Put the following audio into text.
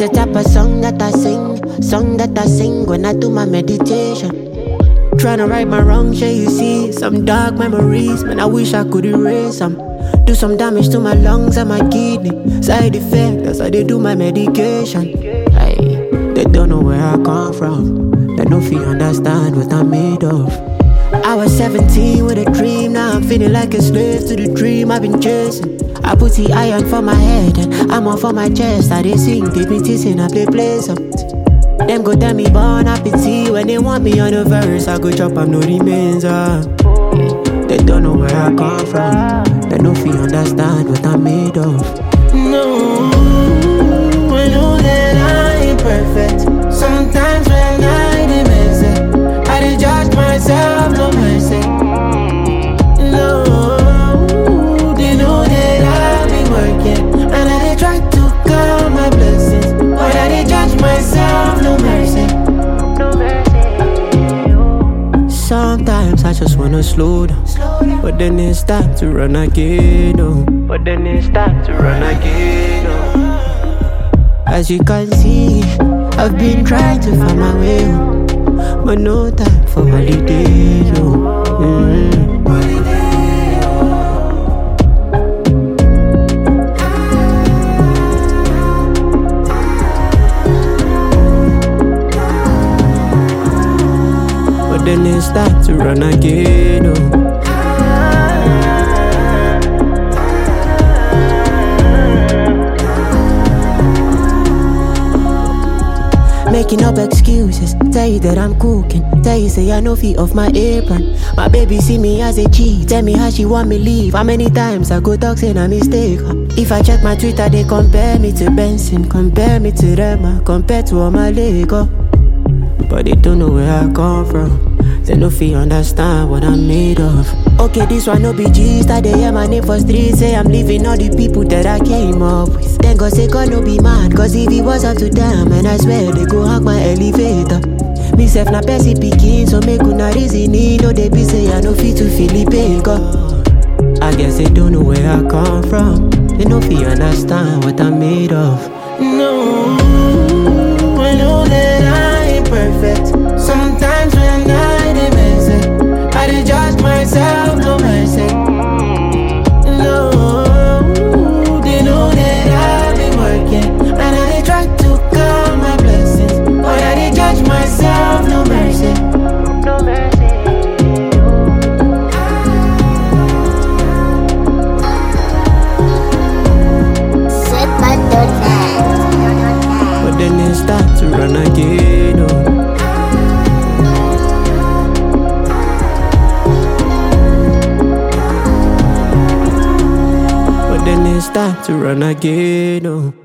the type of song that I sing when I do my meditation. Tryna right my wrongs, yeah, you see some dark memories, man, I wish I could erase them. Do some damage to my lungs and my kidney. Side effect, that's how they do my medication. Hey, they don't know where I come from. They don't feel understand what I'm made of. I was 17 with a dream, now I'm feeling like a slave to the dream I've been chasing. I put the iron for my head and I'm on for my chest. I they sing, they be teasing, I play up. Them go tell me born appetite when they want me on the verse. I go chop, I'm no remains. They don't know where I come from. They don't feel understand what I'm made of. No, I know that I ain't perfect. Sometimes when I dey mess it, I dey judge myself, no mercy. No, they know that I've been working, and I dey try to count my blessings, but I dey judge myself, no mercy. No mercy. Sometimes I just wanna slow down, but then it's time to run again. Oh. But then it's time to run again. Oh. As you can see, I've been trying to find my way home, but no time for holiday. Oh. But then it's time to run again. Oh. Making up excuses, tell you that I'm cooking, tell you say I know feet off my apron. My baby see me as a cheat, tell me how she want me leave. How many times I go talk saying I mistake her. If I check my Twitter, they compare me to Benson, compare me to Rema, compare to all my Lego. But they don't know where I come from. They no feel understand what I'm made of. Okay, this one no be gist. I dey hear my name for street, say I'm leaving all the people that I came up with. Then God say God no be mad, cause if it was up to them, and I swear they go hack my elevator. Me sef na Percy pikin, so make una reason it. No they be say I no fit to Philippe God. I guess they don't know where I come from. They no feel understand what I'm made of. No, I know that I ain't perfect. Sometimes when I dey mess it, I dey judge myself, no mercy. No, they know that I've been working, and I dey try to count my blessings, but I dey judge myself, no mercy. No mercy. But then it's time to run again. Oh. Then it's time to run again. Oh.